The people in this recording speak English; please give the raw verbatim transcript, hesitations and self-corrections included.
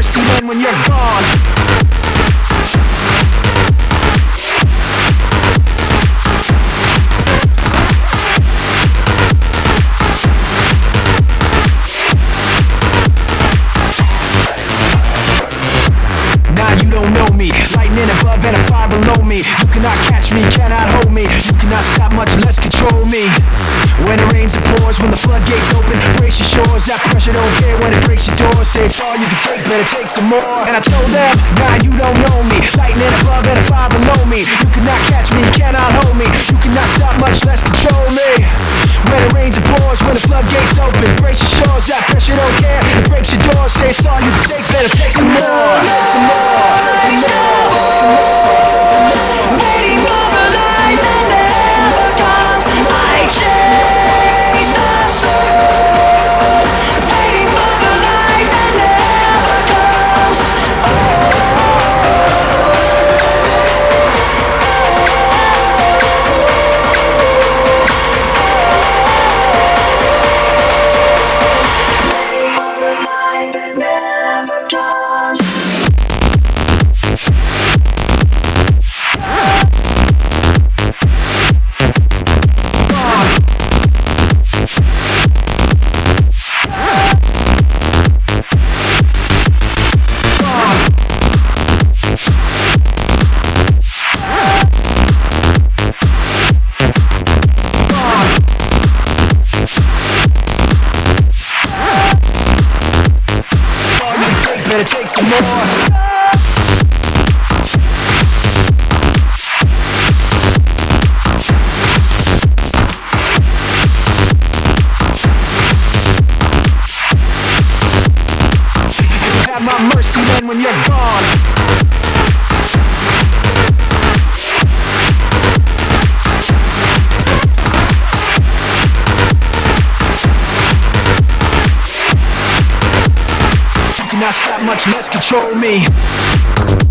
mercy then when you're gone. Now you don't know me, lightning above and a fire below me. You cannot catch me, cannot hold me. You cannot stop, much less control me. When it rains it pours, when the floodgates open, brace your shores. That pressure don't care when it breaks your doors. Say it's all you can take, better take some more. And I told them, now you don't know me, lightning above and a fire below me. You cannot catch me, cannot hold me. You cannot stop, much less control me. When it rains it pours, when the floodgates open, brace your shores. That pressure don't care, it breaks your doors. Say it's all you can take, better take some more. Some more. Waiting for a light that never comes, I chase the soul. Waiting for a light that never comes. Waiting for a light that never comes. Better take some more. Have my mercy then when you're gone. You cannot stop, much less control me.